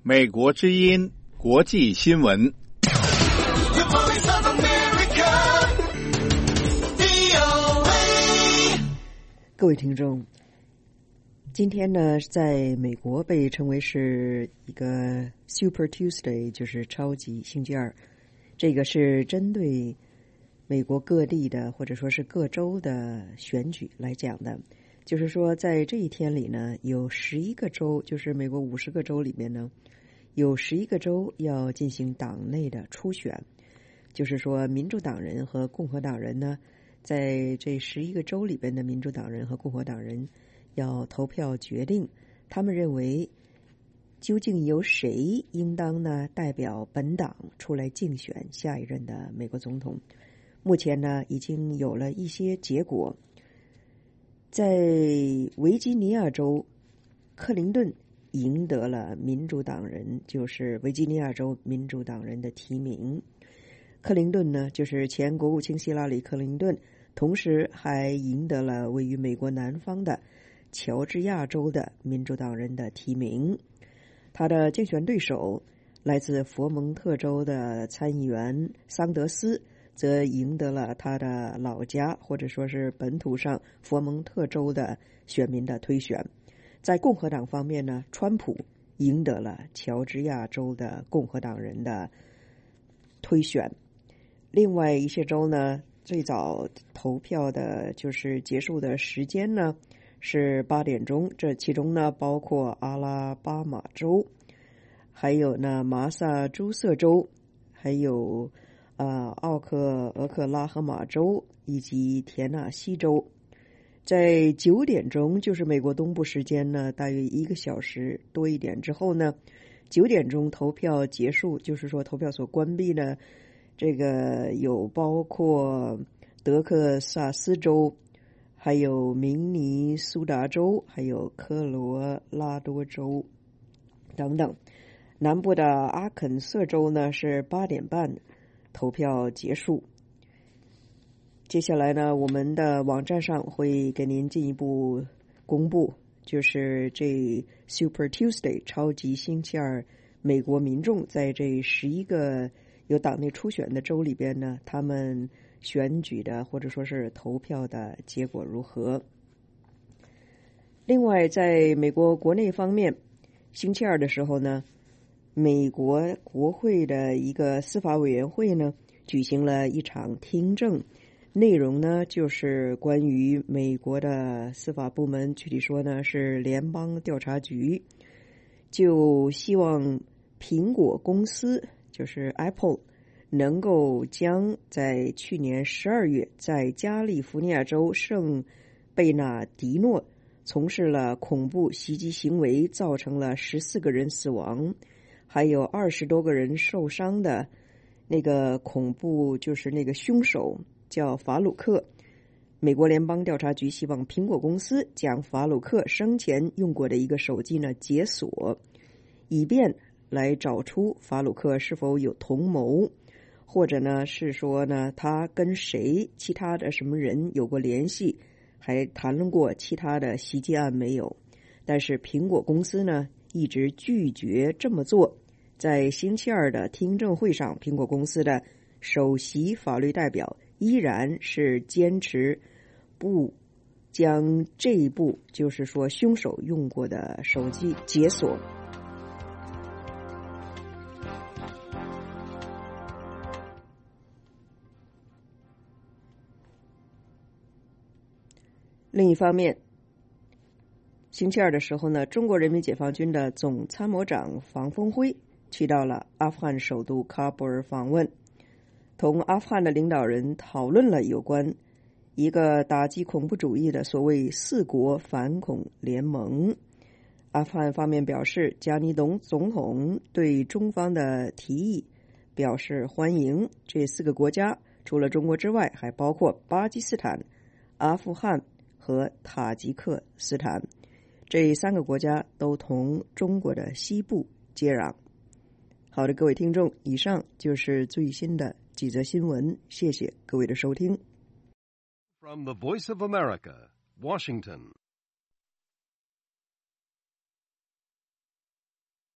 [SPEAKER 3] 美国之音国际新闻。
[SPEAKER 6] 各位听众，今天呢，在美国被称为是一个 Super Tuesday， 就是超级星期二。这个是针对美国各地的或者说是各州的选举来讲的。就是说，在这一天里呢，有十一个州，就是美国五十个州里面呢，有十一个州要进行党内的初选。就是说，民主党人和共和党人呢，在这十一个州里边的民主党人和共和党人要投票决定，他们认为究竟由谁应当呢代表本党出来竞选下一任的美国总统。目前呢，已经有了一些结果。在维吉尼亚州，克林顿赢得了民主党人，就是维吉尼亚州民主党人的提名。克林顿呢，就是前国务卿希拉里·克林顿，同时还赢得了位于美国南方的乔治亚州的民主党人的提名。他的竞选对手来自佛蒙特州的参议员桑德斯则赢得了他的老家或者说是本土上佛蒙特州的选民的推选。在共和党方面呢，川普赢得了乔治亚州的共和党人的推选。另外一些州呢，最早投票的就是结束的时间呢是八点钟，这其中呢包括阿拉巴马州，还有呢麻萨诸塞州，还有呃奥克俄克拉荷马州以及田纳西州。在九点钟，就是美国东部时间呢，大约一个小时多一点之后呢，九点钟投票结束，就是说投票所关闭呢，这个有包括德克萨斯州，还有明尼苏达州，还有科罗拉多州等等。南部的阿肯色州呢是八点半投票结束。接下来呢，我们的网站上会给您进一步公布，就是这 Super Tuesday 超级星期二，美国民众在这十一个有党内初选的州里边呢，他们选举的或者说是投票的结果如何。另外，在美国国内方面，星期二的时候呢，美国国会的一个司法委员会呢举行了一场听证，内容呢就是关于美国的司法部门，具体说呢是联邦调查局，就希望苹果公司就是 Apple 能够将在去年十二月在加利福尼亚州圣贝纳迪诺从事了恐怖袭击行为，造成了十四个人死亡，还有二十多个人受伤的那个恐怖，就是那个凶手叫法鲁克。美国联邦调查局希望苹果公司将法鲁克生前用过的一个手机呢解锁，以便来找出法鲁克是否有同谋，或者呢是说呢他跟谁其他的什么人有过联系，还谈论过其他的袭击案没有。但是苹果公司呢一直拒绝这么做。在星期二的听证会上，苹果公司的首席法律代表依然是坚持不将这一部，就是说凶手用过的手机解锁。另一方面，星期二的时候呢，中国人民解放军的总参谋长房峰辉去到了阿富汗首都喀布尔访问，同阿富汗的领导人讨论了有关一个打击恐怖主义的所谓四国反恐联盟。阿富汗方面表示，加尼董总统对中方的提议表示欢迎。这四个国家除了中国之外，还包括巴基斯坦、阿富汗和塔吉克斯坦，这三个国家都同中国的西部接壤。好的，各位听众，以上就是最新的几则新闻，谢谢各位的收听。
[SPEAKER 19] From the Voice of America, Washington.